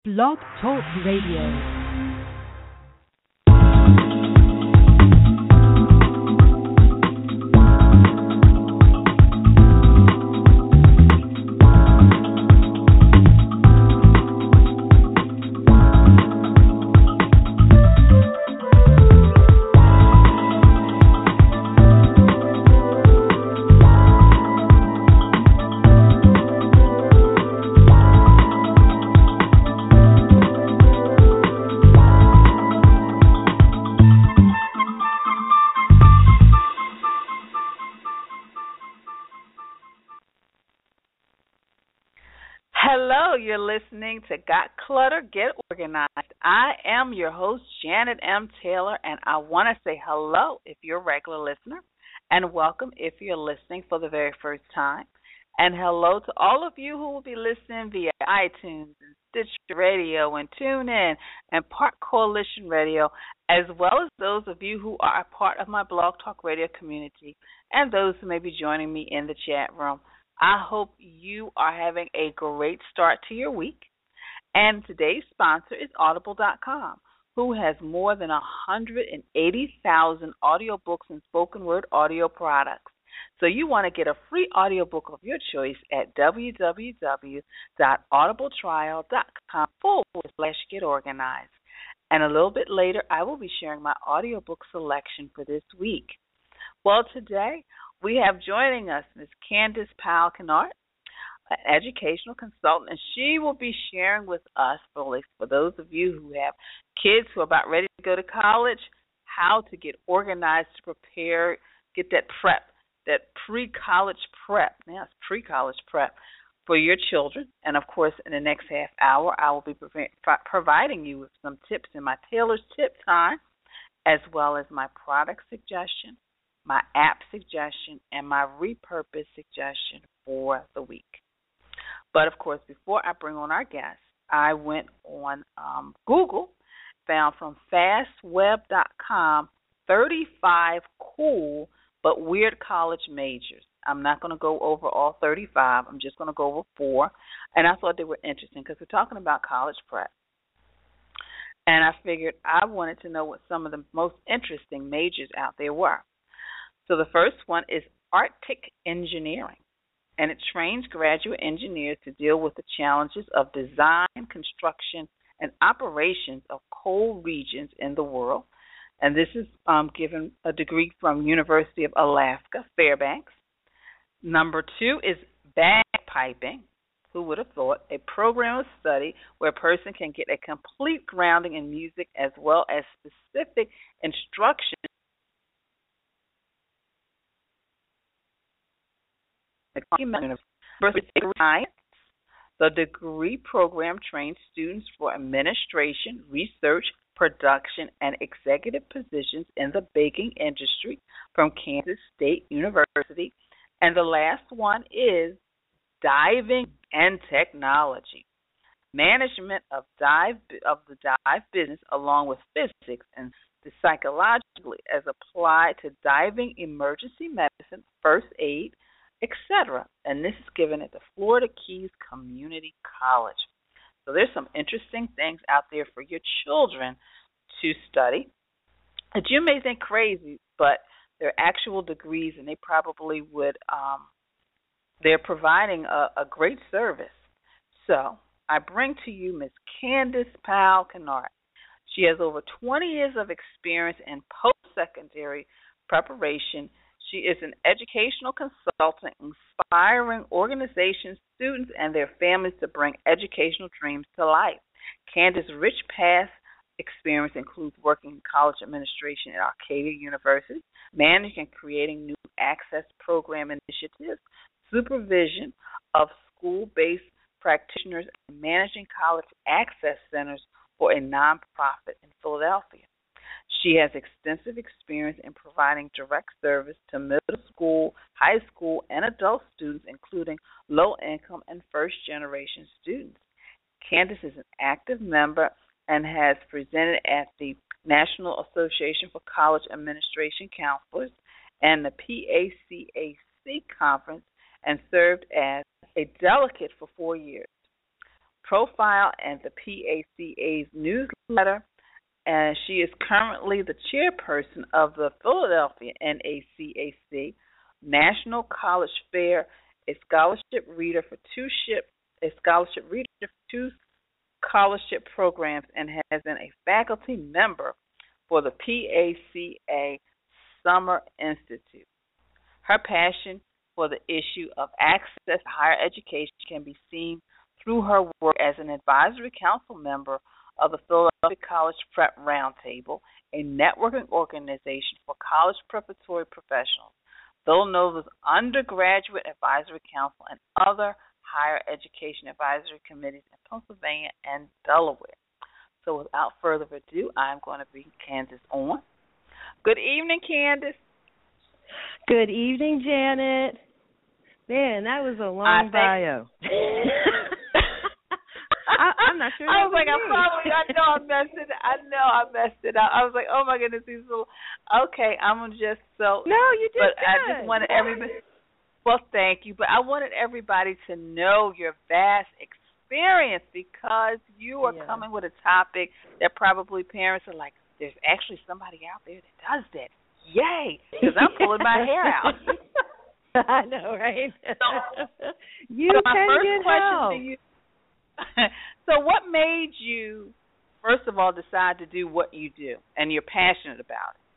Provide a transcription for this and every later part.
Blog Talk Radio. Hello, you're listening to Got Clutter, Get Organized. I am your host, Janet M. Taylor, and I want to say hello if you're a regular listener, and welcome if you're listening for the very first time. And hello to all of you who will be listening via iTunes and Stitcher Radio and TuneIn and Park Coalition Radio, as well as those of you who are a part of my Blog Talk Radio community and those who may be joining me in the chat room. I hope you are having a great start to your week. And today's sponsor is Audible.com, who has more than 180,000 audiobooks and spoken word audio products. So you want to get a free audiobook of your choice at www.audibletrial.com/getorganized. And a little bit later, I will be sharing my audiobook selection for this week. Well, today we have joining us Ms. Candace Powell-Kennard, an educational consultant, and she will be sharing with us, for those of you who have kids who are about ready to go to college, how to get organized to prepare, get that prep, that pre-college prep. Now it's pre-college prep for your children. And, of course, in the next half hour, I will be providing you with some tips in my Taylor's Tip Time, as well as my product suggestion, my app suggestion, and my repurpose suggestion for the week. But, of course, before I bring on our guests, I went on Google, found from fastweb.com 35 cool but weird college majors. I'm not going to go over all 35. I'm just going to go over 4. And I thought they were interesting because we're talking about college prep. And I figured I wanted to know what some of the most interesting majors out there were. So the first one is Arctic Engineering, and it trains graduate engineers to deal with the challenges of design, construction, and operations of cold regions in the world. And this is given a degree from University of Alaska, Fairbanks. Number 2 is Bagpiping. Who would have thought? A program of study where a person can get a complete grounding in music as well as specific instruction. The degree program trains students for administration, research, production, and executive positions in the baking industry from Kansas State University. And the last one is Diving and Technology. Management of the dive business along with physics and the psychologically as applied to diving, emergency medicine, first aid, etc. And this is given at the Florida Keys Community College. So there's some interesting things out there for your children to study that you may think crazy, but they're actual degrees, and they probably would, they're providing a great service. So I bring to you Ms. Candace Powell-Kennard. She has over 20 years of experience in post-secondary preparation. She is an educational consultant inspiring organizations, students, and their families to bring educational dreams to life. Candace's rich past experience includes working in college administration at Arcadia University, managing and creating new access program initiatives, supervision of school-based practitioners, and managing college access centers for a nonprofit in Philadelphia. She has extensive experience in providing direct service to middle school, high school, and adult students, including low-income and first-generation students. Candace is an active member and has presented at the National Association for College Administration Counselors and the PACAC conference and served as a delegate for 4 years. profile in the PACA's newsletter, and she is currently the chairperson of the Philadelphia NACAC National College Fair, a scholarship reader for two scholarship programs, and has been a faculty member for the PACA Summer Institute. Her passion for the issue of access to higher education can be seen through her work as an advisory council member of the Philadelphia College Prep Roundtable, a networking organization for college preparatory professionals, Villanova's Undergraduate Advisory Council, and other higher education advisory committees in Pennsylvania and Delaware. So without further ado, I'm going to bring Candace on. Good evening, Candace. Good evening, Janet. Man, that was a long bio. I'm not sure. I was like, I messed it up. I was like, oh my goodness, okay. I'm just so. No, you did but good. I just wanted everybody. Well, thank you, but I wanted everybody to know your vast experience because you are coming with a topic that probably parents are like, there's actually somebody out there that does that. Yay! Because I'm pulling my hair out. I know, right? So my first question to you. So what made you, first of all, decide to do what you do and you're passionate about it?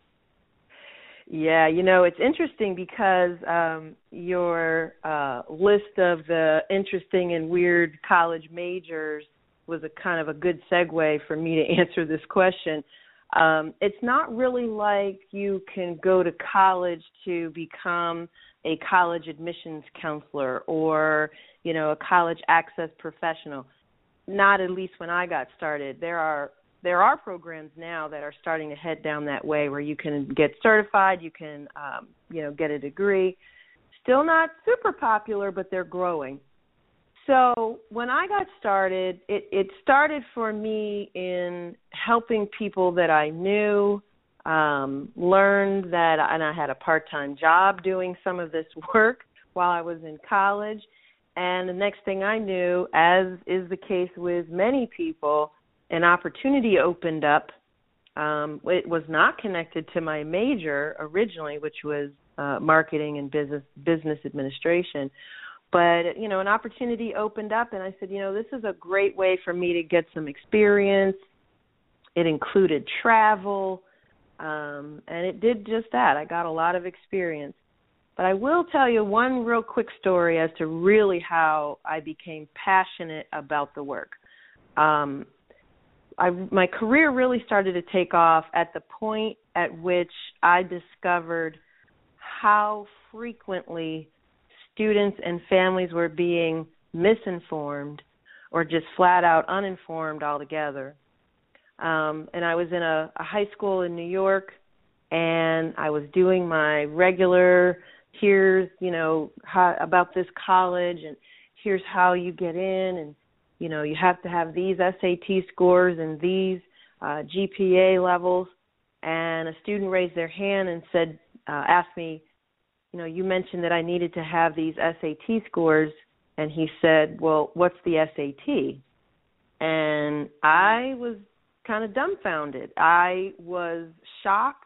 Yeah, it's interesting because your list of the interesting and weird college majors was a kind of a good segue for me to answer this question. It's not really like you can go to college to become a college admissions counselor or, a college access professional. Not at least when I got started. There are programs now that are starting to head down that way where you can get certified, you can, get a degree. Still not super popular, but they're growing. So when I got started, it started for me in helping people that I knew, learned that, and I had a part-time job doing some of this work while I was in college. And the next thing I knew, as is the case with many people, an opportunity opened up. It was not connected to my major originally, which was marketing and business administration. But, an opportunity opened up, and I said, this is a great way for me to get some experience. It included travel, and it did just that. I got a lot of experience. But I will tell you one real quick story as to really how I became passionate about the work. My career really started to take off at the point at which I discovered how frequently students and families were being misinformed or just flat out uninformed altogether. And I was in a high school in New York, and I was doing my regular, here's, how, about this college, and here's how you get in, and, you have to have these SAT scores and these GPA levels. And a student raised their hand and said, asked me, you mentioned that I needed to have these SAT scores. And he said, well, what's the SAT? And I was kind of dumbfounded. I was shocked,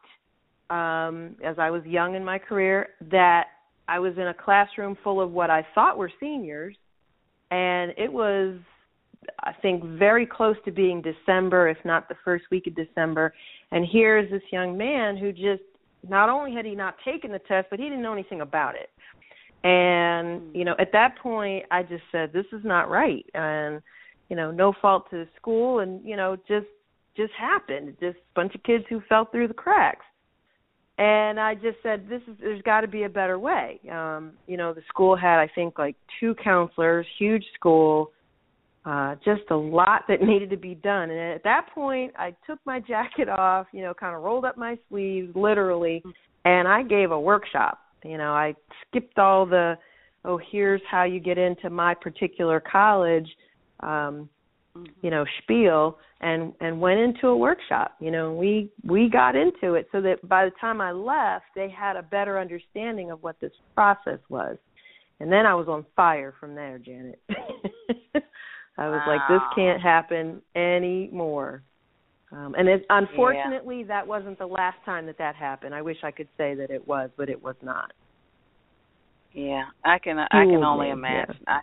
as I was young in my career, that I was in a classroom full of what I thought were seniors. And it was, I think, very close to being December, if not the first week of December. And here's this young man who just, not only had he not taken the test, but he didn't know anything about it. And, at that point, I just said, this is not right. And, no fault to the school, and, just happened. Just a bunch of kids who fell through the cracks. And I just said, there's got to be a better way. The school had, I think, like 2 counselors, huge school, just a lot that needed to be done. And at that point, I took my jacket off, kind of rolled up my sleeves, literally, and I gave a workshop. I skipped all the, here's how you get into my particular college, spiel, and went into a workshop. We got into it so that by the time I left, they had a better understanding of what this process was. And then I was on fire from there, Janet. I was like, this can't happen anymore. And unfortunately, that wasn't the last time that happened. I wish I could say that it was, but it was not. Yeah, I can only imagine. Yeah.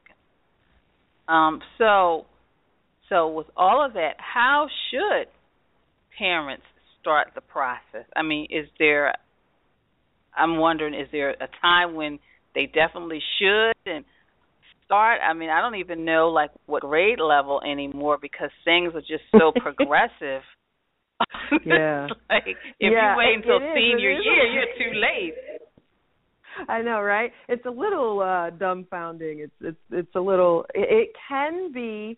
So with all of that, how should parents start the process? I mean, I'm wondering, is there a time when they definitely should and start? I mean, I don't even know like what grade level anymore because things are just so progressive. Yeah. Like if you wait until senior year, you're too late. I know, right? It's a little dumbfounding. It's a little. It can be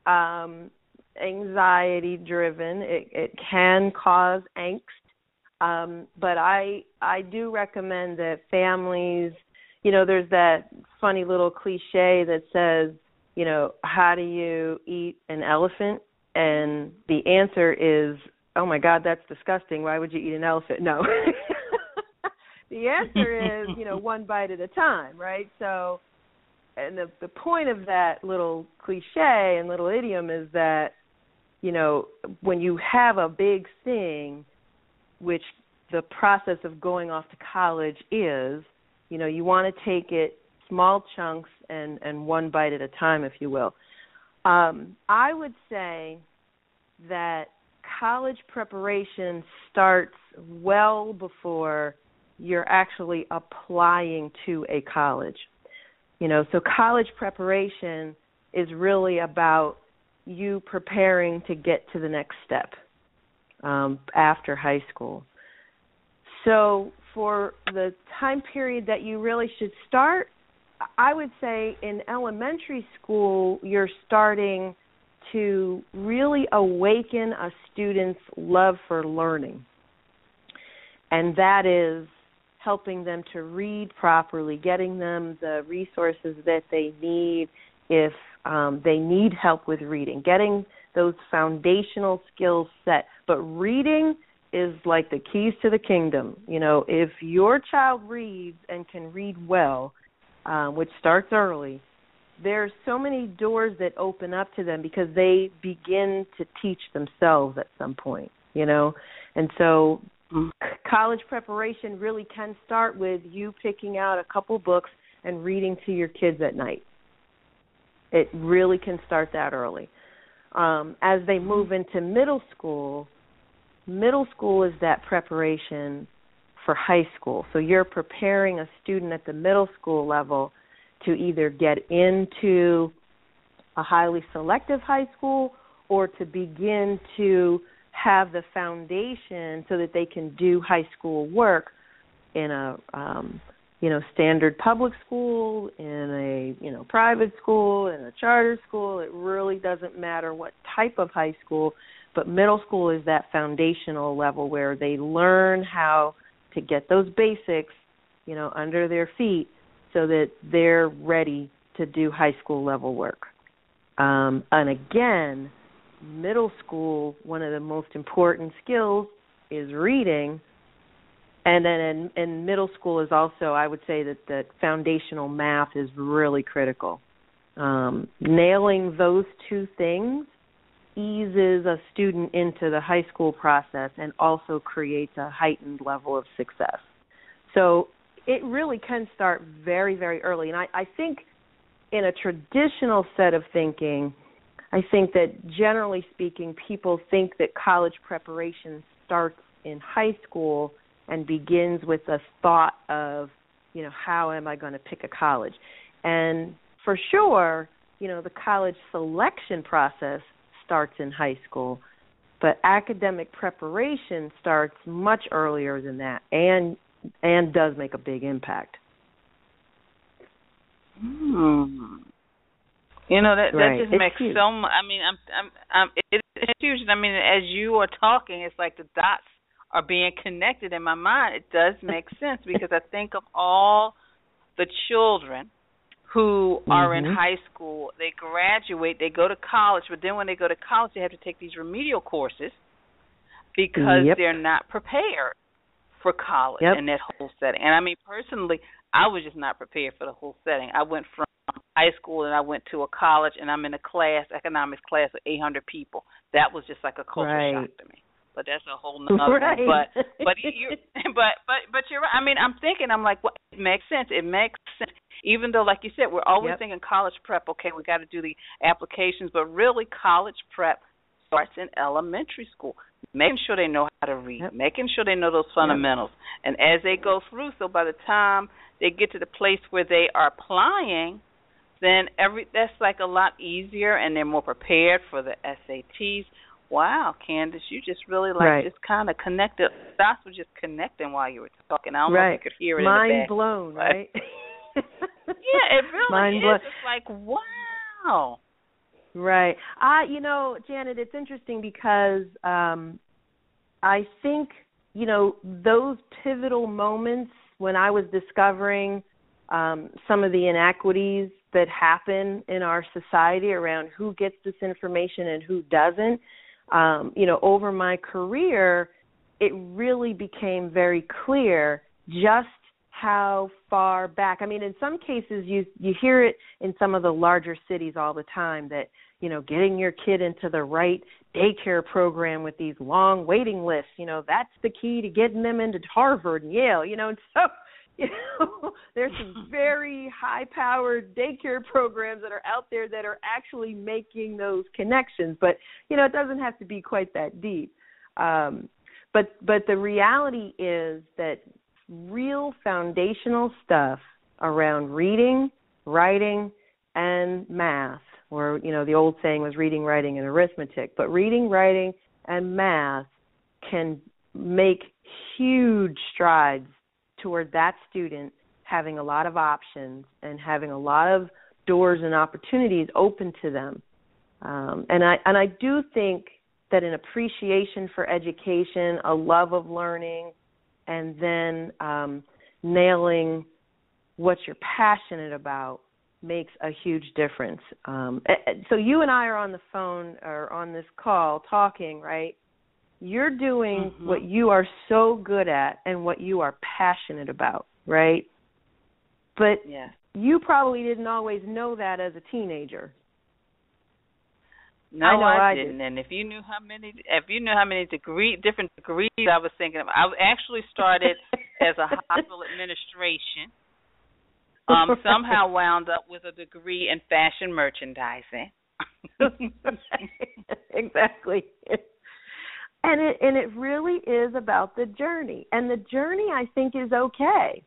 anxiety driven. It can cause angst. But I do recommend that families, there's that funny little cliche that says, how do you eat an elephant? And the answer is, oh my God, that's disgusting. Why would you eat an elephant? No. The answer is, one bite at a time, right? So, and the point of that little cliche and little idiom is that, when you have a big thing, which the process of going off to college is, you want to take it small chunks and one bite at a time, if you will. I would say that college preparation starts well before you're actually applying to a college. So college preparation is really about you preparing to get to the next step after high school. So for the time period that you really should start, I would say in elementary school, you're starting to really awaken a student's love for learning. And that is helping them to read properly, getting them the resources that they need if they need help with reading, getting those foundational skills set. But reading is like the keys to the kingdom. If your child reads and can read well, which starts early, there's so many doors that open up to them because they begin to teach themselves at some point, And so college preparation really can start with you picking out a couple books and reading to your kids at night. It really can start that early. As they move into middle school is that preparation for high school. So you're preparing a student at the middle school level to either get into a highly selective high school or to begin to have the foundation so that they can do high school work in a standard public school, in a private school, in a charter school. It really doesn't matter what type of high school, but middle school is that foundational level where they learn how to get those basics, under their feet so that they're ready to do high school level work. And again, middle school, one of the most important skills is reading. And then in middle school is also, I would say that foundational math is really critical. Nailing those two things eases a student into the high school process and also creates a heightened level of success. So it really can start very, very early. And I think in a traditional set of thinking, I think that generally speaking, people think that college preparation starts in high school and begins with a thought of, how am I going to pick a college? And for sure, the college selection process starts in high school, but academic preparation starts much earlier than that and does make a big impact. That just it's makes huge. so much. I mean, it's huge. I mean, as you are talking, it's like the dots are being connected in my mind. It does make sense because I think of all the children who are in high school. They graduate, they go to college, but then when they go to college, they have to take these remedial courses because they're not prepared for college in that whole setting. And I mean, personally, I was just not prepared for the whole setting. I went from high school and I went to a college, and I'm in a class, economics class of 800 people. That was just like a culture shock to me. But that's a whole nother right. thing. But you're right. I mean, I'm like, well, it makes sense. It makes sense. Even though, like you said, we're always thinking college prep. Okay, we got to do the applications, but really, college prep starts in elementary school. Making sure they know how to read, making sure they know those fundamentals, and as they go through, so by the time they get to the place where they are applying, then that's like a lot easier, and they're more prepared for the SATs. Wow, Candace, you just really just kind of connected. Dots were just connecting while you were talking. I don't know if you could hear it. Mind in the back. blown, right? Yeah, it really is. It's like, wow. Right. Janet, it's interesting because I think, those pivotal moments when I was discovering some of the inequities that happen in our society around who gets this information and who doesn't, over my career, it really became very clear just how far back. I mean, in some cases, you hear it in some of the larger cities all the time that, getting your kid into the right daycare program with these long waiting lists, that's the key to getting them into Harvard and Yale, and so, there's some very high-powered daycare programs that are out there that are actually making those connections. But, it doesn't have to be quite that deep. But the reality is that real foundational stuff around reading, writing, and math, or, the old saying was reading, writing, and arithmetic. But reading, writing, and math can make huge strides toward that student having a lot of options and having a lot of doors and opportunities open to them. And I do think that an appreciation for education, a love of learning, and then nailing what you're passionate about makes a huge difference. So you and I are on the phone or on this call talking, right? You're doing what you are so good at and what you are passionate about, right? But you probably didn't always know that as a teenager. No, I didn't. And if you knew how many different degrees I was thinking of, I actually started as a hospital administration. Somehow wound up with a degree in fashion merchandising. Exactly. And it really is about the journey. And the journey, I think, is okay.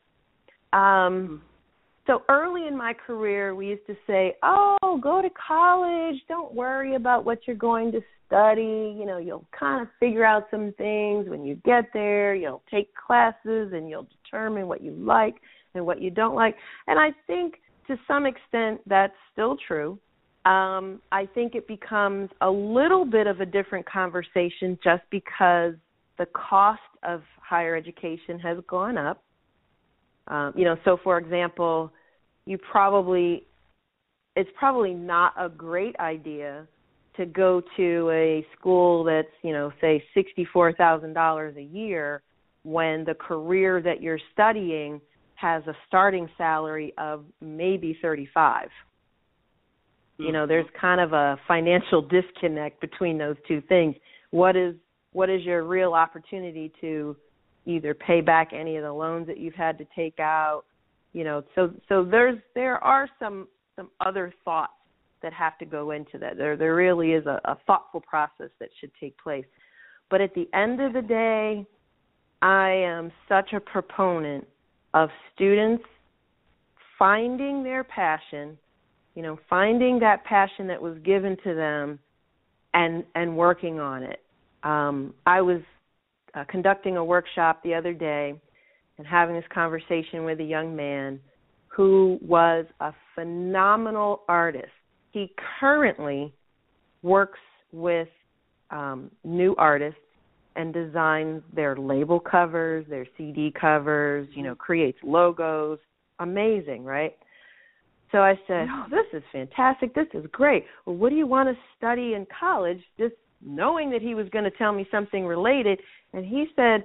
So early in my career, we used to say, go to college. Don't worry about what you're going to study. You'll kind of figure out some things when you get there. You'll take classes and you'll determine what you like and what you don't like. And I think to some extent that's still true. I think it becomes a little bit of a different conversation just because the cost of higher education has gone up. So for example, it's probably not a great idea to go to a school that's, say $64,000 a year when the career that you're studying has a starting salary of maybe $35,000. There's kind of a financial disconnect between those two things. What is your real opportunity to either pay back any of the loans that you've had to take out? So there are some other thoughts that have to go into that. There really is a thoughtful process that should take place. But at the end of the day, I am such a proponent of students finding their passion, finding that passion that was given to them and working on it. I was conducting a workshop the other day and having this conversation with a young man who was a phenomenal artist. He currently works with new artists and designs their label covers, their CD covers, creates logos. Amazing, right? So I said, this is fantastic. This is great. Well, what do you want to study in college? Just knowing that he was going to tell me something related. And he said,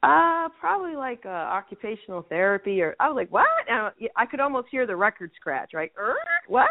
Probably like occupational therapy, or I was like, what? And I could almost hear the record scratch, right? What?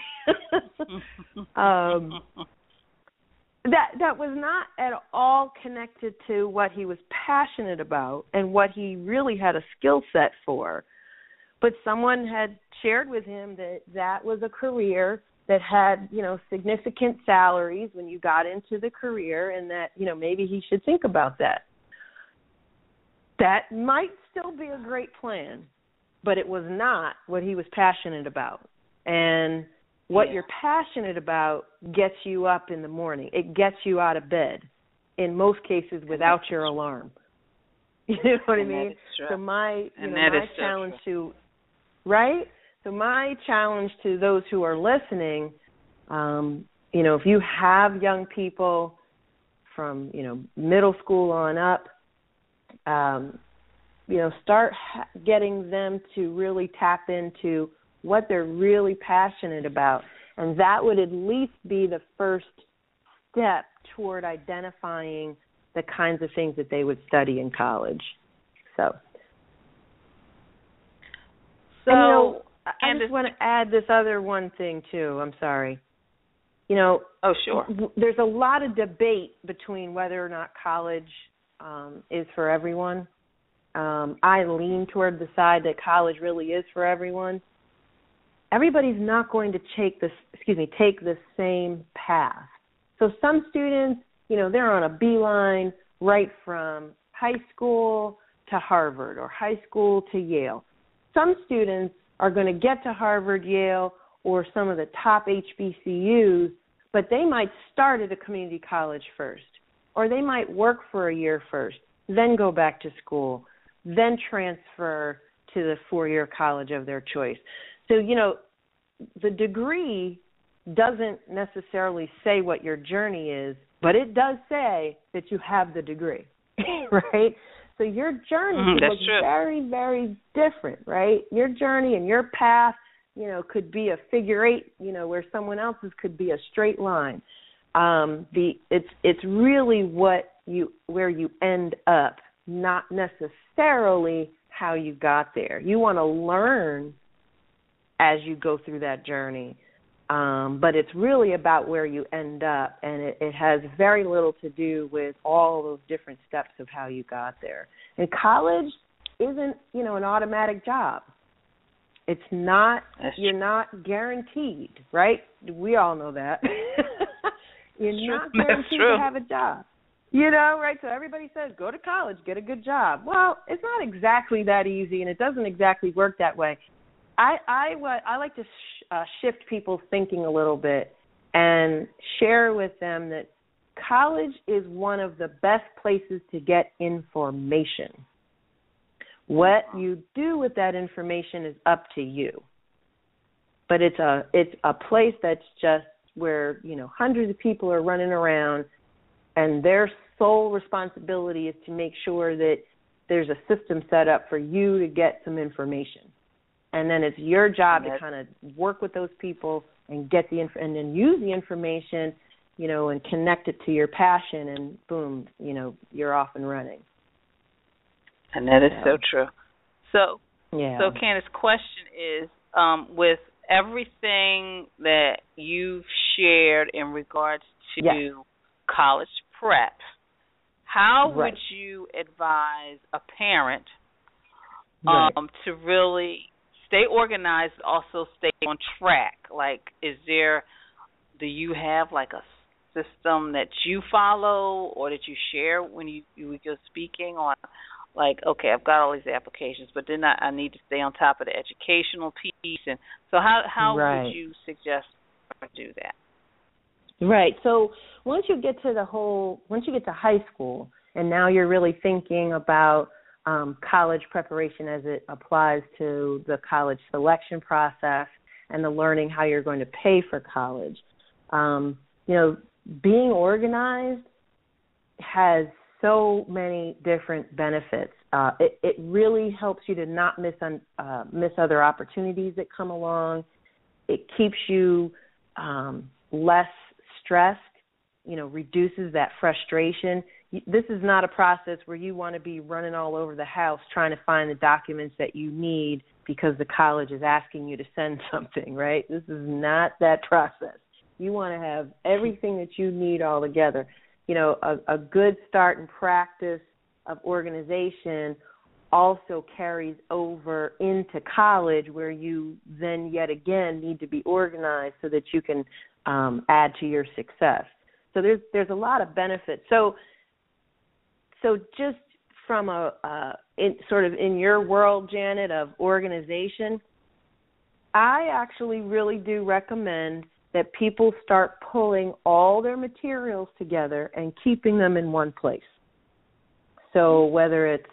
That was not at all connected to what he was passionate about and what he really had a skill set for. But someone had shared with him that was a career that had, significant salaries when you got into the career, and that, maybe he should think about that. That might still be a great plan, but it was not what he was passionate about. And what you're passionate about gets you up in the morning. It gets you out of bed, in most cases without your alarm. You know what I mean? So my challenge to, right? So my challenge to those who are listening, if you have young people from, middle school on up, start getting them to really tap into what they're really passionate about. And that would at least be the first step toward identifying the kinds of things that they would study in college. So I just want to add this other one thing, too. I'm sorry. Oh, sure. There's a lot of debate between whether or not college is for everyone. I lean toward the side that college really is for everyone. Everybody's not going to take the same path. So some students, they're on a beeline right from high school to Harvard or high school to Yale. Some students are going to get to Harvard, Yale, or some of the top HBCUs, but they might start at a community college first, or they might work for a year first, then go back to school, then transfer to the four-year college of their choice. So, the degree doesn't necessarily say what your journey is, but it does say that you have the degree, right? So your journey could look very, very different, right? Your journey and your path, could be a figure eight, where someone else's could be a straight line. It's really where you end up, not necessarily how you got there. You want to learn as you go through that journey, but it's really about where you end up, and it has very little to do with all those different steps of how you got there. And college isn't, an automatic job. It's not. You're not guaranteed, right? We all know that. You're not guaranteed to have a job. Right? So everybody says, go to college, get a good job. Well, it's not exactly that easy, and it doesn't exactly work that way. I like to shift people's thinking a little bit and share with them that college is one of the best places to get information. What you do with that information is up to you. But it's a place that's just where, hundreds of people are running around, and their sole responsibility is to make sure that there's a system set up for you to get some information. And then it's your job to kind of work with those people and get and then use the information, and connect it to your passion, and boom, you're off and running. And that is so true. So Candace, question is, with everything that you've shared in regards to college prep, how would you advise a parent to really stay organized, also stay on track? Like, do you have like a system that you follow or that you share when you're speaking on, like, okay, I've got all these applications, but then I need to stay on top of the educational piece? And so how would you suggest I do that? Right. So once you get to high school, and now you're really thinking about college preparation as it applies to the college selection process and the learning how you're going to pay for college. Being organized has so many different benefits. It really helps you to not miss other opportunities that come along. It keeps you less stressed, reduces that frustration. this is not a process where you want to be running all over the house trying to find the documents that you need because the college is asking you to send something, right? This is not that process. You want to have everything that you need all together. A good start and practice of organization also carries over into college, where you then yet again need to be organized so that you can add to your success. So there's a lot of benefits. So just from in your world, Janet, of organization, I actually really do recommend that people start pulling all their materials together and keeping them in one place. So whether it's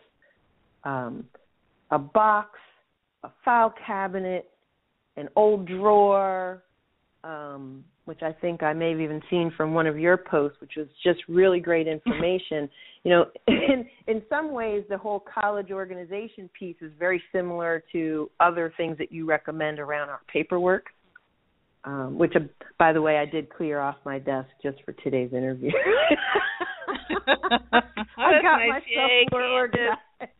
a box, a file cabinet, an old drawer, which I think I may have even seen from one of your posts, which was just really great information. In some ways, the whole college organization piece is very similar to other things that you recommend around our paperwork, which, by the way, I did clear off my desk just for today's interview. I got myself more organized.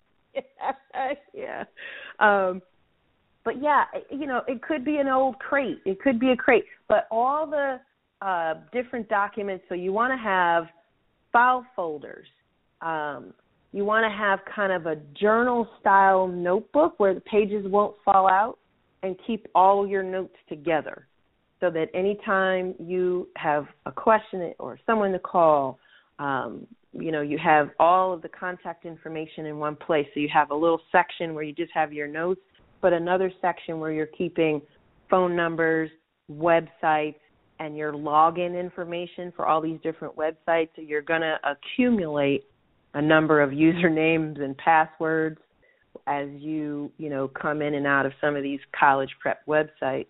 Yeah. But yeah, it could be an old crate. It could be a crate. But all the different documents, so you want to have file folders. You want to have kind of a journal-style notebook where the pages won't fall out, and keep all your notes together so that anytime you have a question or someone to call, you have all of the contact information in one place. So you have a little section where you just have your notes, but another section where you're keeping phone numbers, websites, and your login information for all these different websites. So you're going to accumulate a number of usernames and passwords as you come in and out of some of these college prep websites.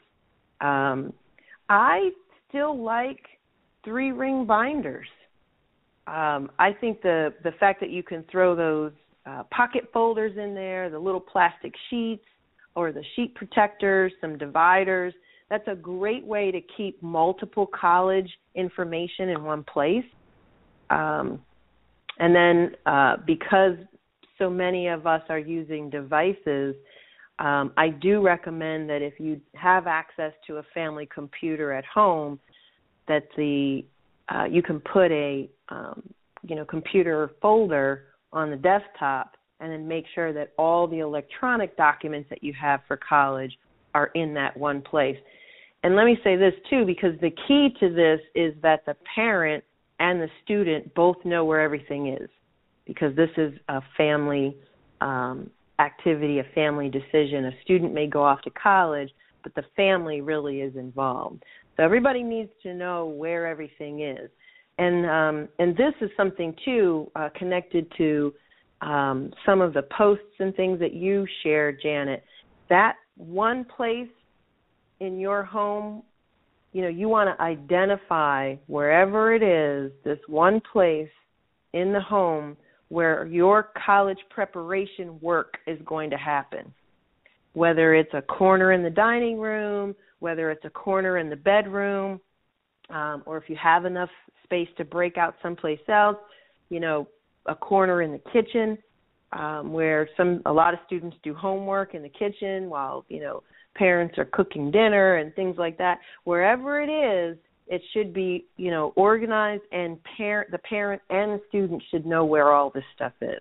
I still like 3-ring binders. I think the fact that you can throw those pocket folders in there, the little plastic sheets or the sheet protectors, some dividers, that's a great way to keep multiple college information in one place. And then because so many of us are using devices, I do recommend that if you have access to a family computer at home, that you can put a computer folder on the desktop, and then make sure that all the electronic documents that you have for college are in that one place. And let me say this too, because the key to this is that the parent and the student both know where everything is, because this is a family activity, a family decision. A student may go off to college, but the family really is involved. So everybody needs to know where everything is. And this is something, too, connected to some of the posts and things that you shared, Janet. That one place in your home, you want to identify wherever it is, this one place in the home where your college preparation work is going to happen. Whether it's a corner in the dining room, whether it's a corner in the bedroom, or if you have enough space to break out someplace else, a corner in the kitchen, where a lot of students do homework in the kitchen while, parents are cooking dinner and things like that. Wherever it is, it should be, organized, and the parent and the student should know where all this stuff is.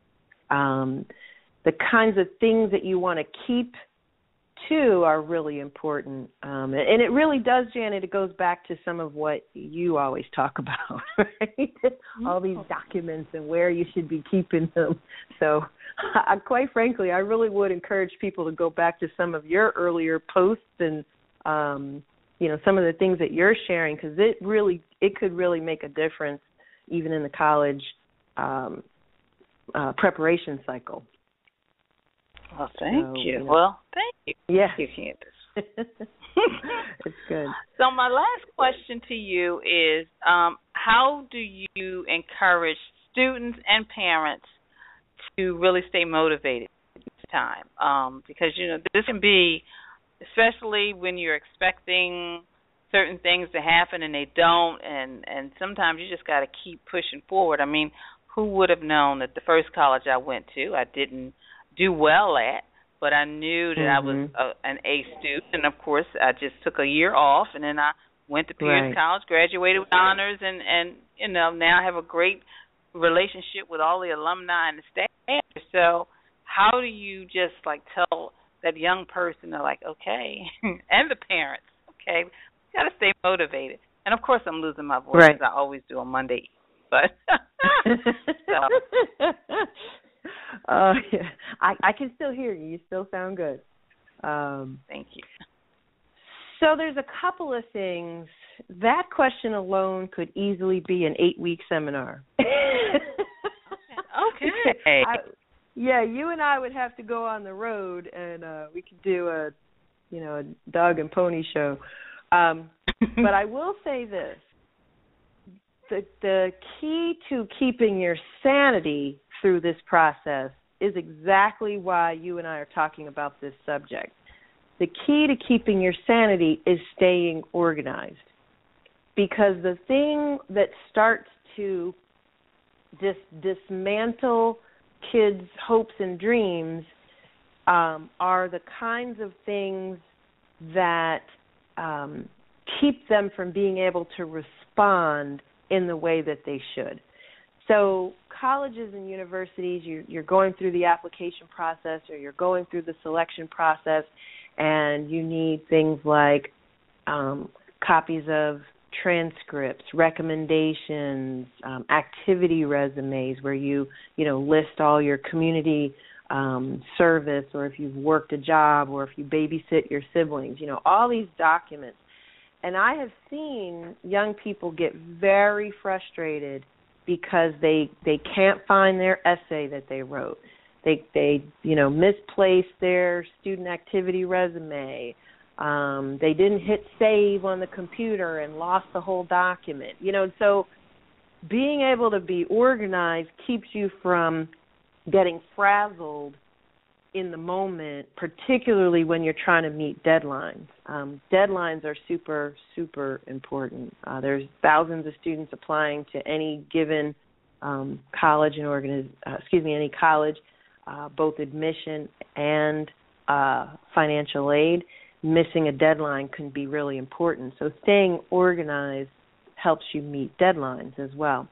The kinds of things that you want to keep, too, are really important. And it really does, Janet, it goes back to some of what you always talk about, right? All these documents and where you should be keeping them. So, quite frankly, I really would encourage people to go back to some of your earlier posts and, some of the things that you're sharing, because it could really make a difference even in the college preparation cycle. Well, thank you. Well, thank you. Yeah. Thank you, Candace. It's good. So my last question to you is, how do you encourage students and parents to really stay motivated this time? Because, this can be, especially when you're expecting certain things to happen and they don't, and sometimes you just got to keep pushing forward. I mean, who would have known that the first college I went to I didn't do well at, but I knew that I was an A student, and of course I just took a year off, and then I went to Pierce College, graduated with honors, and now I have a great relationship with all the alumni and the staff. So how do you just tell that young person, they're like, okay, and the parents, okay, we got to stay motivated. And of course I'm losing my voice as I always do on Monday, but so. Yeah. I can still hear you. You still sound good. Thank you. So there's a couple of things. That question alone could easily be an 8-week seminar. Okay. You and I would have to go on the road, and we could do a dog and pony show. But I will say this: the key to keeping your sanity through this process is exactly why you and I are talking about this subject. The key to keeping your sanity is staying organized, because the thing that starts to dismantle kids' hopes and dreams are the kinds of things that keep them from being able to respond in the way that they should. So colleges and universities, you're going through the application process, or you're going through the selection process, and you need things like copies of transcripts, recommendations, activity resumes where you list all your community service, or if you've worked a job, or if you babysit your siblings, all these documents. And I have seen young people get very frustrated because they can't find their essay that they wrote. They misplaced their student activity resume. They didn't hit save on the computer and lost the whole document. So being able to be organized keeps you from getting frazzled in the moment, particularly when you're trying to meet deadlines. Deadlines are super, super important. There's thousands of students applying to any given college and any college, both admission and financial aid. Missing a deadline can be really important. So staying organized helps you meet deadlines as well.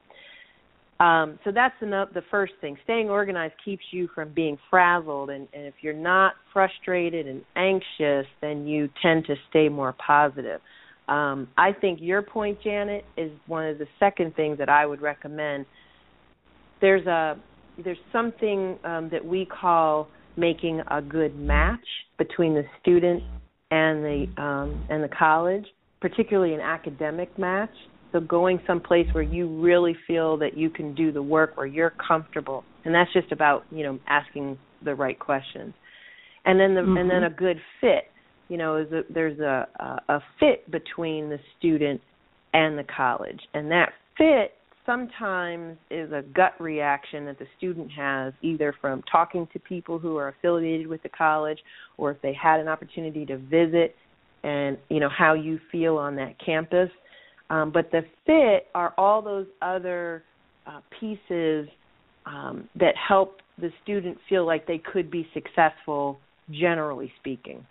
So that's the first thing. Staying organized keeps you from being frazzled, and if you're not frustrated and anxious, then you tend to stay more positive. I think your point, Janet, is one of the second things that I would recommend. There's something that we call making a good match between the student and the college, particularly an academic match. So going someplace where you really feel that you can do the work, where you're comfortable, and that's just about asking the right questions. And then and then a good fit, there's a fit between the student and the college, and that fit sometimes is a gut reaction that the student has, either from talking to people who are affiliated with the college, or if they had an opportunity to visit, and how you feel on that campus. But the fit are all those other pieces that help the student feel like they could be successful, generally speaking.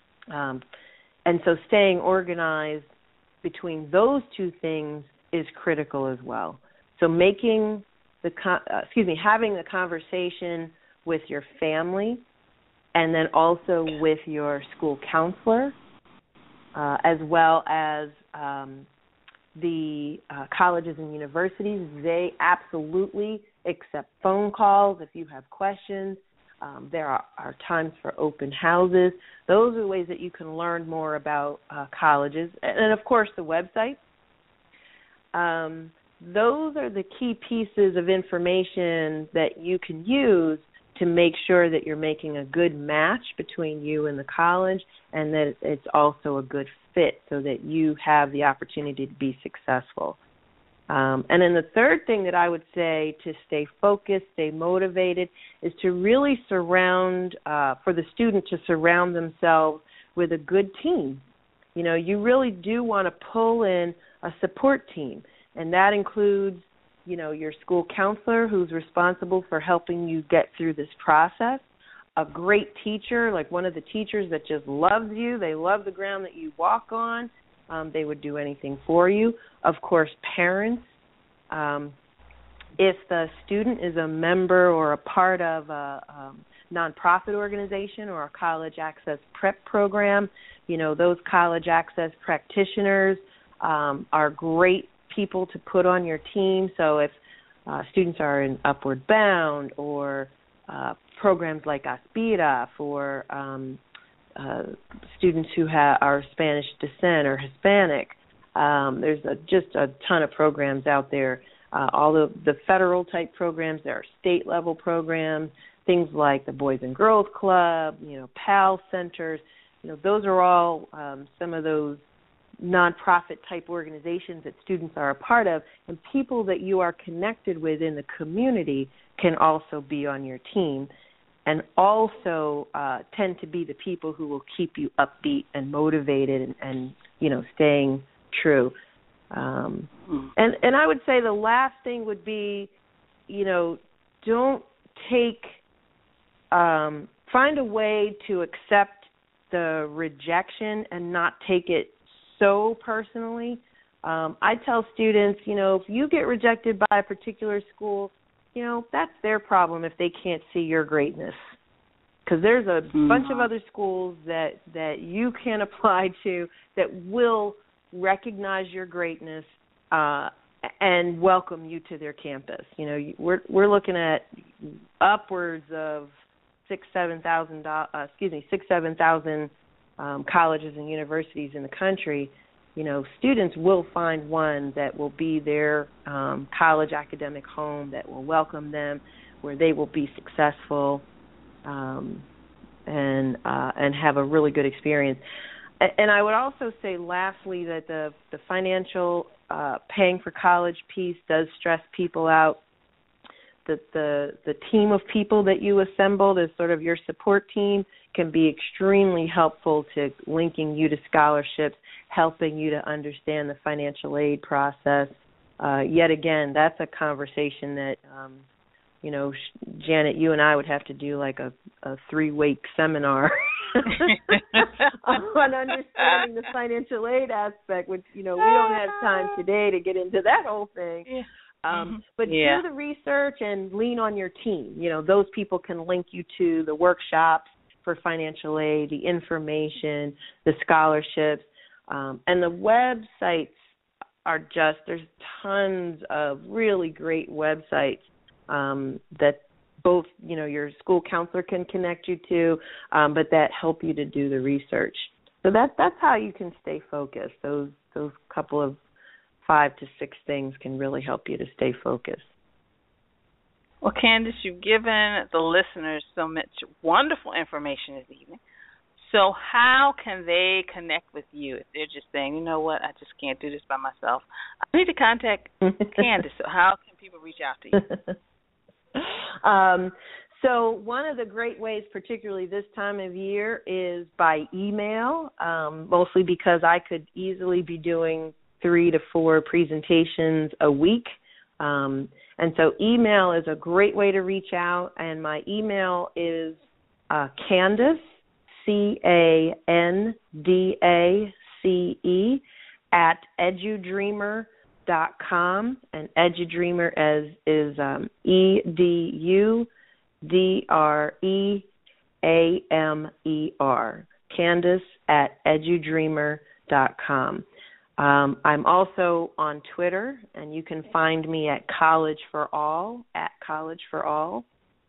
And so staying organized between those two things is critical as well. So having the conversation with your family, and then also with your school counselor, as well as the colleges and universities. They absolutely accept phone calls if you have questions. There are times for open houses. Those are the ways that you can learn more about colleges. And, of course, the website. Those are the key pieces of information that you can use to make sure that you're making a good match between you and the college, and that it's also a good fit so that you have the opportunity to be successful. And then the third thing that I would say to stay focused, stay motivated, is to really for the student to surround themselves with a good team. you really do want to pull in a support team, and that includes, your school counselor who's responsible for helping you get through this process, a great teacher, like one of the teachers that just loves you. They love the ground that you walk on. They would do anything for you. Of course, parents. If the student is a member or a part of a nonprofit organization or a college access prep program, those college access practitioners are great people to put on your team. So if students are in Upward Bound or programs like Aspira for students who are Spanish descent or Hispanic, there's just a ton of programs out there. All of the federal type programs, there are state level programs, things like the Boys and Girls Club, PAL centers. Those are all some of those nonprofit type organizations that students are a part of, and people that you are connected with in the community can also be on your team, and also tend to be the people who will keep you upbeat and motivated and staying true. And I would say the last thing would be, don't find a way to accept the rejection and not take it so personally. I tell students, if you get rejected by a particular school, that's their problem if they can't see your greatness. Because there's a bunch of other schools that you can apply to that will recognize your greatness and welcome you to their campus. We're looking at upwards of 7,000 colleges and universities in the country. Students will find one that will be their college academic home, that will welcome them, where they will be successful and have a really good experience. And I would also say, lastly, that the financial paying for college piece does stress people out. That the team of people that you assembled as sort of your support team can be extremely helpful to linking you to scholarships, helping you to understand the financial aid process. Yet again, that's a conversation that, Janet, you and I would have to do like a 3-week seminar on understanding the financial aid aspect, which, we don't have time today to get into that whole thing. Yeah. But do the research and lean on your team. Those people can link you to the workshops for financial aid, the information, the scholarships, and the websites are there's tons of really great websites that both, your school counselor can connect you to, but that help you to do the research. So that's how you can stay focused. Those couple of 5 to 6 things can really help you to stay focused. Well, Candace, you've given the listeners so much wonderful information this evening. So how can they connect with you if they're just saying, you know what, I just can't do this by myself? I need to contact Candace. So how can people reach out to you? So one of the great ways, particularly this time of year, is by email, mostly because I could easily be doing 3 to 4 presentations a week. And so email is a great way to reach out. And my email is Candace, CANDACE, at edudreamer.com. And edudreamer is EDUDREAMER. Candace at edudreamer.com. I'm also on Twitter, and you can find me at College for All, at College for All.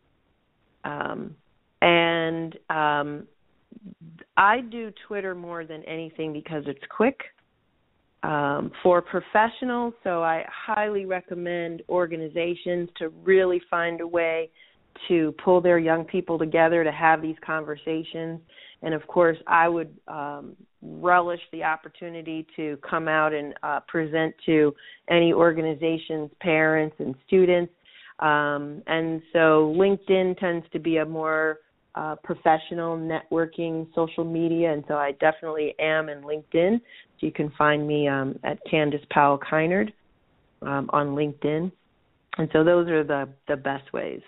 And I do Twitter more than anything because it's quick for professionals, so I highly recommend organizations to really find a way to pull their young people together to have these conversations. And, of course, I would relish the opportunity to come out and present to any organization's parents and students. And so LinkedIn tends to be a more professional networking, social media, and so I definitely am in LinkedIn. So you can find me at Candace Powell Kynard on LinkedIn. And so those are the best ways.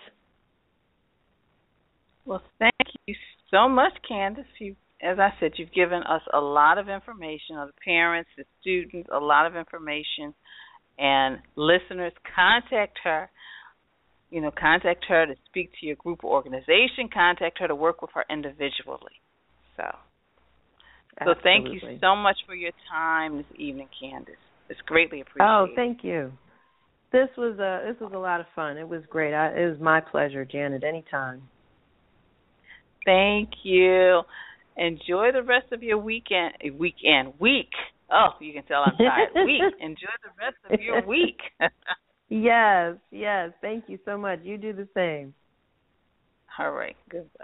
Well, thank you so much, Candace. As I said, you've given us a lot of information, the parents, the students, a lot of information. And listeners, contact her. Contact her to speak to your group or organization. Contact her to work with her individually. So thank you so much for your time this evening, Candace. It's greatly appreciated. Oh, thank you. This was a lot of fun. It was great. It was my pleasure, Janet. Anytime. Thank you. Enjoy the rest of your week. Oh, you can tell I'm tired. Enjoy the rest of your week. Yes. Thank you so much. You do the same. All right. Goodbye.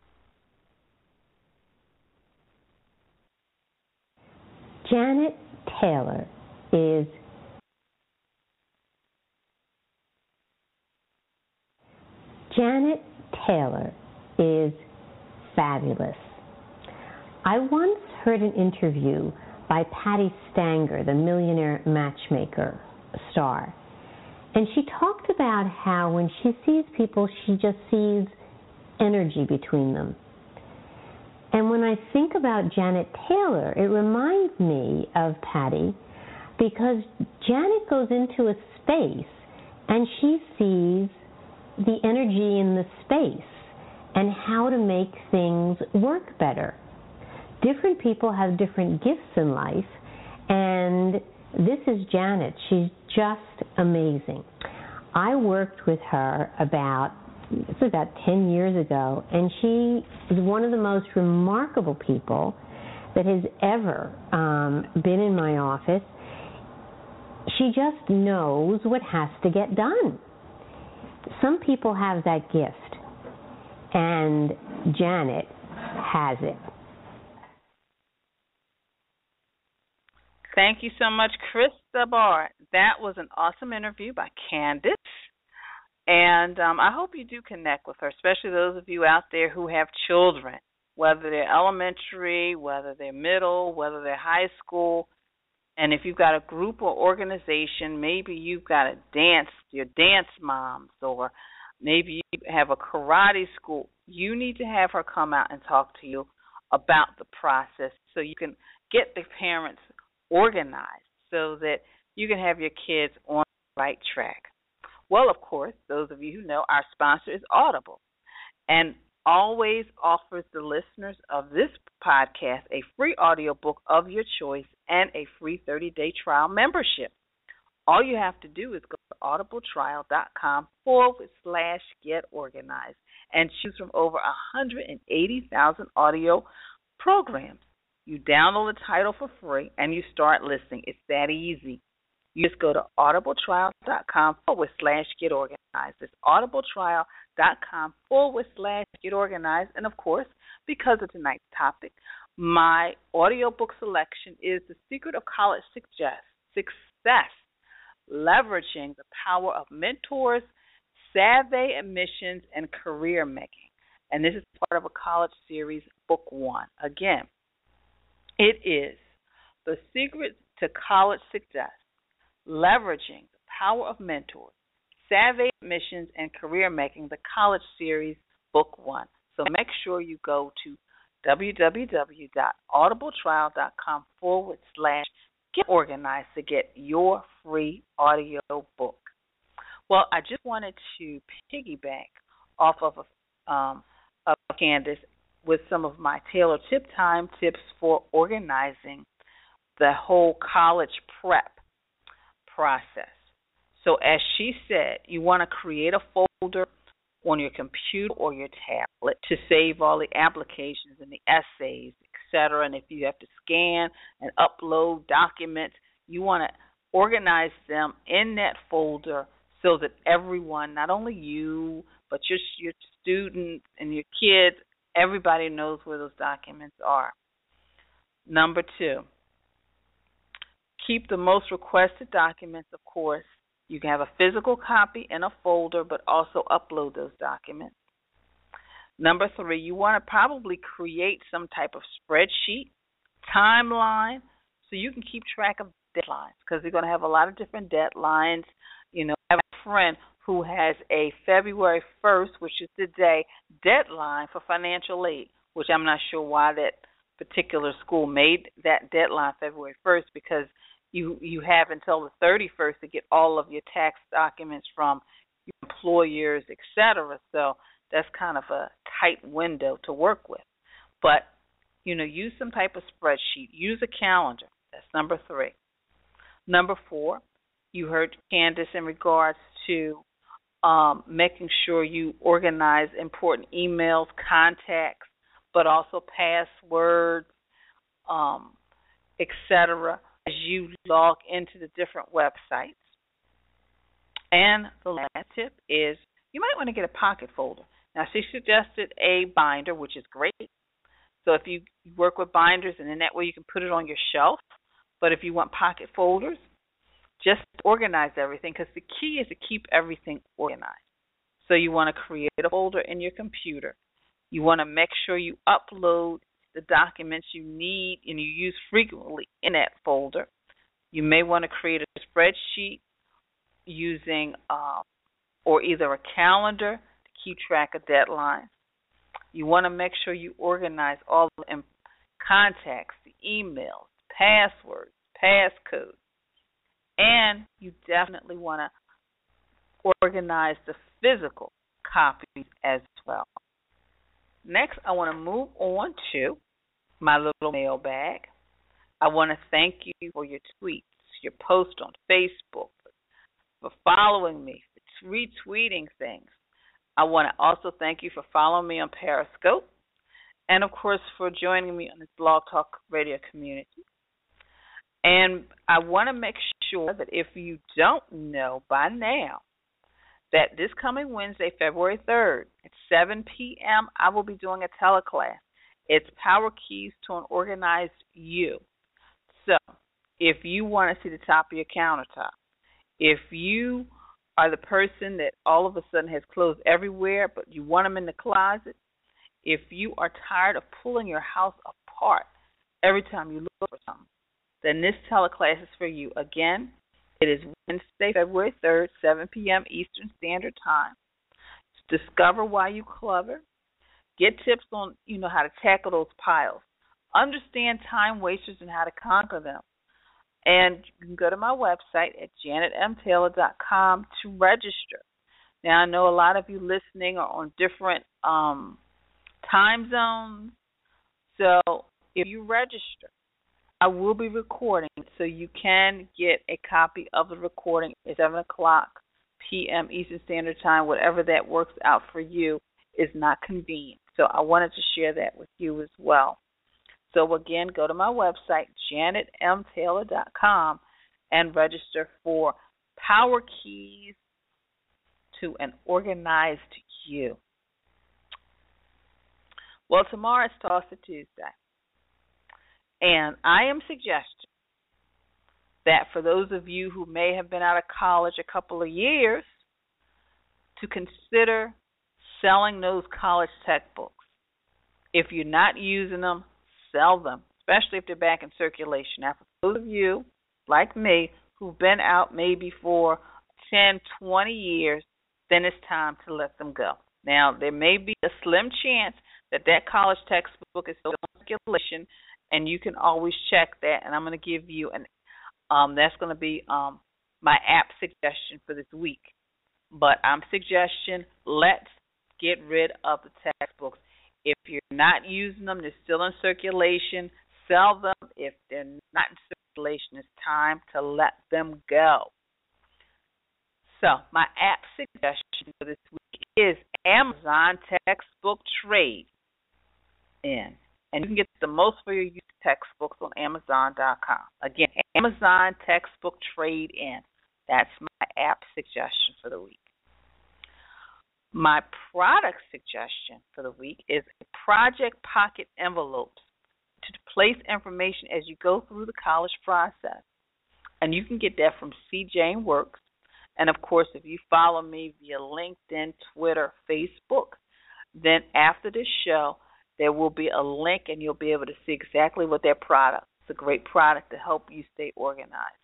Janet Taylor is fabulous. I once heard an interview by Patti Stanger, the Millionaire Matchmaker star, and she talked about how when she sees people, she just sees energy between them. And when I think about Janet Taylor, it reminds me of Patti, because Janet goes into a space and she sees the energy in the space and how to make things work better. Different people have different gifts in life, and this is Janet. She's just amazing. I worked with her about 10 years ago, and she is one of the most remarkable people that has ever been in my office. She just knows what has to get done. Some people have that gift, and Janet has it. Thank you so much, Krista Barr. That was an awesome interview by Candace. And I hope you do connect with her, especially those of you out there who have children, whether they're elementary, whether they're middle, whether they're high school. And if you've got a group or organization, maybe you've got your dance moms, or maybe you have a karate school, you need to have her come out and talk to you about the process so you can get the parents organized so that you can have your kids on the right track. Well, of course, those of you who know, our sponsor is Audible, and always offers the listeners of this podcast a free audiobook of your choice and a free 30-day trial membership. All you have to do is go to audibletrial.com/getorganized and choose from over 180,000 audio programs. You download the title for free and you start listening. It's that easy. You just go to audibletrial.com/getorganized. It's audibletrial.com/getorganized. And of course, because of tonight's topic, my audiobook selection is The Secret of College Success, Leveraging the Power of Mentors, Savvy Admissions, and Career Making. And this is part of a college series, Book 1. Again, it is The Secret to College Success, Leveraging the Power of Mentors, Savvy Admissions, and Career Making, the college series, Book 1. So make sure you go to www.audibletrial.com/getorganized to get your free audio book. Well, I just wanted to piggyback off of Candace with some of my Taylor Tip Time tips for organizing the whole college prep process. So as she said, you want to create a folder on your computer or your tablet to save all the applications and the essays, etc. And if you have to scan and upload documents, you want to organize them in that folder so that everyone, not only you, but your students and your kids, everybody knows where those documents are. Number 2, keep the most requested documents, of course. You can have a physical copy in a folder, but also upload those documents. Number 3, you want to probably create some type of spreadsheet, timeline, so you can keep track of deadlines because you're going to have a lot of different deadlines. I have a friend who has a February 1st, which is today, deadline for financial aid, which I'm not sure why that particular school made that deadline February 1st, because you have until the 31st to get all of your tax documents from your employers, etc. So that's kind of a tight window to work with. But, use some type of spreadsheet. Use a calendar. That's number 3. Number 4, you heard Candace in regards to making sure you organize important emails, contacts, but also passwords, etc., as you log into the different websites. And the last tip is you might want to get a pocket folder. Now, she suggested a binder, which is great. So if you work with binders, and in that way you can put it on your shelf. But if you want pocket folders, just organize everything, because the key is to keep everything organized. So you want to create a folder in your computer. You want to make sure you upload the documents you need and you use frequently in that folder. You may want to create a spreadsheet using or either a calendar to keep track of deadlines. You want to make sure you organize all the contacts, the emails, passwords, passcodes. And you definitely want to organize the physical copies as well. Next, I want to move on to my little mailbag. I want to thank you for your tweets, your posts on Facebook, for following me, for retweeting things. I want to also thank you for following me on Periscope, and, of course, for joining me on this Blog Talk Radio community. And I want to make sure that if you don't know by now, that this coming Wednesday, February 3rd, at 7 p.m., I will be doing a teleclass. It's Power Keys to an Organized You. So if you want to see the top of your countertop, if you are the person that all of a sudden has clothes everywhere, but you want them in the closet, if you are tired of pulling your house apart every time you look for something, then this teleclass is for you. Again, it is Wednesday, February 3rd, 7 p.m. Eastern Standard Time. Discover why you clutter. Get tips on, how to tackle those piles. Understand time wasters and how to conquer them. And you can go to my website at janetmtaylor.com to register. Now, I know a lot of you listening are on different time zones. So if you register, I will be recording, so you can get a copy of the recording at 7 o'clock p.m. Eastern Standard Time. Whatever that works out for you is not convenient. So I wanted to share that with you as well. So, again, go to my website, janetmtaylor.com, and register for Power Keys to an Organized You. Well, tomorrow is Toss-It Tuesday. And I am suggesting that for those of you who may have been out of college a couple of years, to consider selling those college textbooks. If you're not using them, sell them, especially if they're back in circulation. Now, for those of you like me who've been out maybe for 10, 20 years, then it's time to let them go. Now, there may be a slim chance that college textbook is still in circulation, and you can always check that, and I'm going to give you that's going to be my app suggestion for this week. But I'm suggesting let's get rid of the textbooks. If you're not using them, they're still in circulation, sell them. If they're not in circulation, it's time to let them go. So my app suggestion for this week is Amazon Textbook Trade In. And you can get the most for your used textbooks on Amazon.com. Again, Amazon Textbook Trade In. That's my app suggestion for the week. My product suggestion for the week is a Project Pocket envelopes to place information as you go through the college process. And you can get that from C. Jane Works. And, of course, if you follow me via LinkedIn, Twitter, Facebook, then after this show, there will be a link and you'll be able to see exactly what their product. It's a great product to help you stay organized.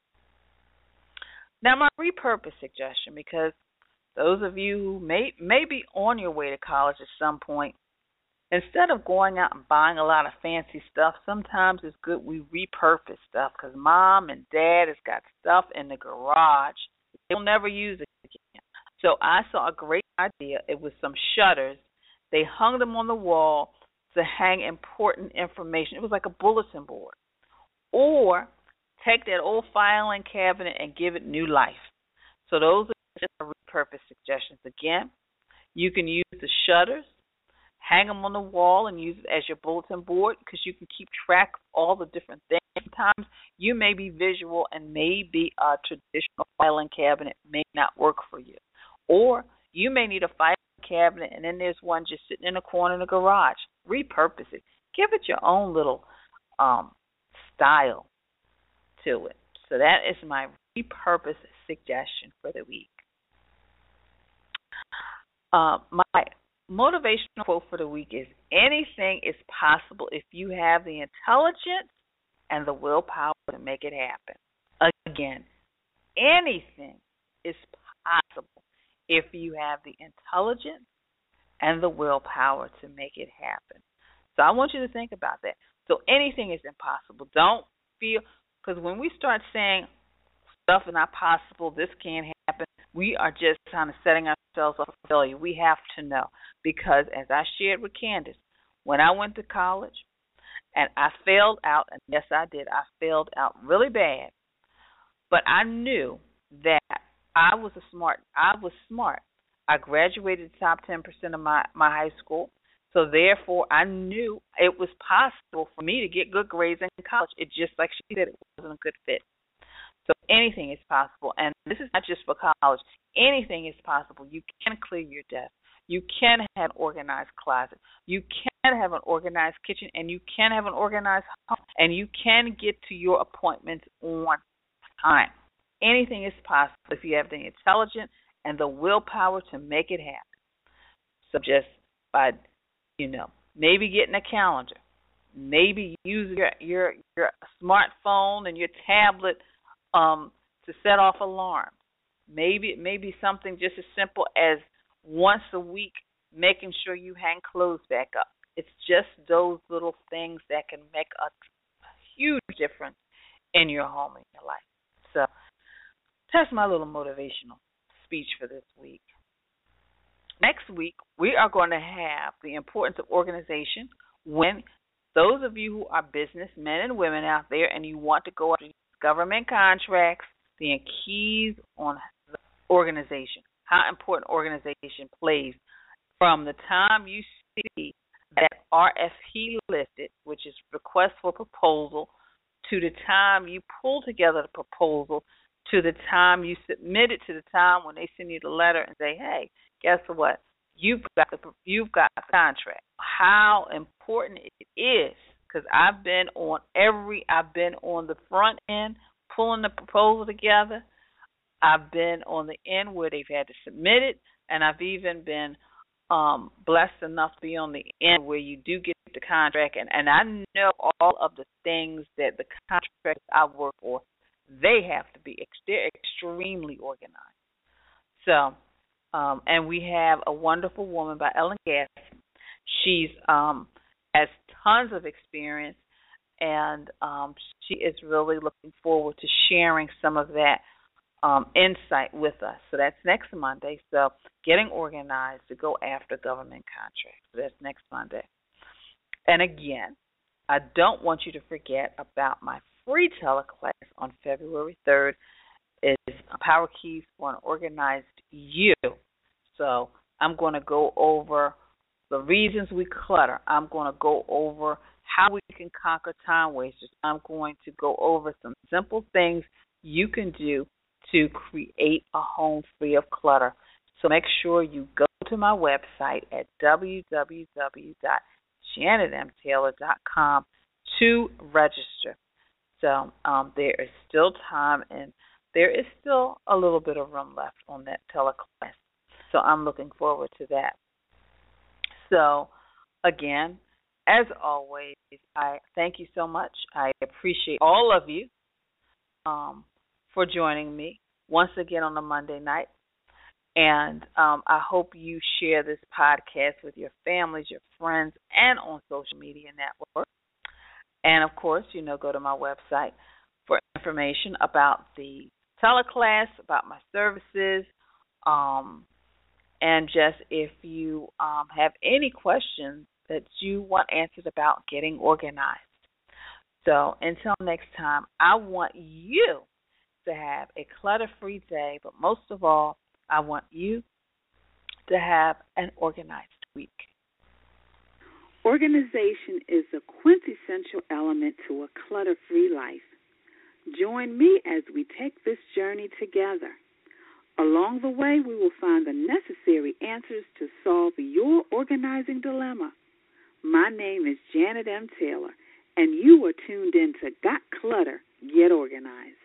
Now, my repurpose suggestion, because those of you who may be on your way to college at some point, instead of going out and buying a lot of fancy stuff, sometimes it's good we repurpose stuff, because mom and dad has got stuff in the garage they'll never use it again. So I saw a great idea. It was some shutters. They hung them on the wall to hang important information. It was like a bulletin board. Or take that old filing cabinet and give it new life. So those are just repurpose suggestions. Again, you can use the shutters, hang them on the wall, and use it as your bulletin board because you can keep track of all the different things. Sometimes you may be visual and maybe a traditional filing cabinet may not work for you. Or you may need a filing cabinet and then there's one just sitting in a corner in the garage. Repurpose it. Give it your own little style to it. So that is my repurpose suggestion for the week. My motivational quote for the week is, anything is possible if you have the intelligence and the willpower to make it happen. Again, anything is possible if you have the intelligence and the willpower to make it happen. So I want you to think about that. So anything is impossible. Don't feel, because when we start saying stuff is not possible, this can't happen, we are just kind of setting ourselves up for failure. We have to know, because as I shared with Candace, when I went to college and I failed out, and yes I did, I failed out really bad, but I knew that I was smart. I graduated the top 10% of my high school, so therefore I knew it was possible for me to get good grades in college. It just, like she said, it wasn't a good fit. So anything is possible, and this is not just for college. Anything is possible. You can clear your desk. You can have an organized closet. You can have an organized kitchen, and you can have an organized home, and you can get to your appointments on time. Anything is possible if you have the intelligence and the willpower to make it happen. So just by, maybe getting a calendar, maybe using your smartphone and your tablet to set off alarms. Maybe it may be something just as simple as once a week making sure you hang clothes back up. It's just those little things that can make a huge difference in your home and your life. So that's my little motivational speech for this week. Next week, we are going to have the importance of organization. When those of you who are businessmen and women out there and you want to go after government contracts, the keys on organization, how important organization plays from the time you see that RFP listed, which is request for proposal, to the time you pull together the proposal, to the time you submit it, to the time when they send you the letter and say, hey, guess what? You've got the contract. How important it is, because I've been on the front end pulling the proposal together. I've been on the end where they've had to submit it, and I've even been blessed enough to be on the end where you do get the contract. And I know all of the things that the contracts I work for, they have to be they're extremely organized. So, and we have a wonderful woman by Ellen Gass. She's has tons of experience, and she is really looking forward to sharing some of that insight with us. So that's next Monday. So getting organized to go after government contracts. So that's next Monday. And again, I don't want you to forget about my free teleclass on February 3rd. It's Power Keys for an Organized You. So I'm going to go over the reasons we clutter. I'm going to go over how we can conquer time wasters. I'm going to go over some simple things you can do to create a home free of clutter. So make sure you go to my website at www.janetmtaylor.com to register. So there is still time, and there is still a little bit of room left on that teleclass. So I'm looking forward to that. So, again, as always, I thank you so much. I appreciate all of you for joining me once again on a Monday night. And I hope you share this podcast with your families, your friends, and on social media networks. And, of course, go to my website for information about the teleclass, about my services, and just if you have any questions that you want answered about getting organized. So until next time, I want you to have a clutter-free day, but most of all, I want you to have an organized week. Organization is a quintessential element to a clutter-free life. Join me as we take this journey together. Along the way, we will find the necessary answers to solve your organizing dilemma. My name is Janet M. Taylor, and you are tuned in to Got Clutter, Get Organized.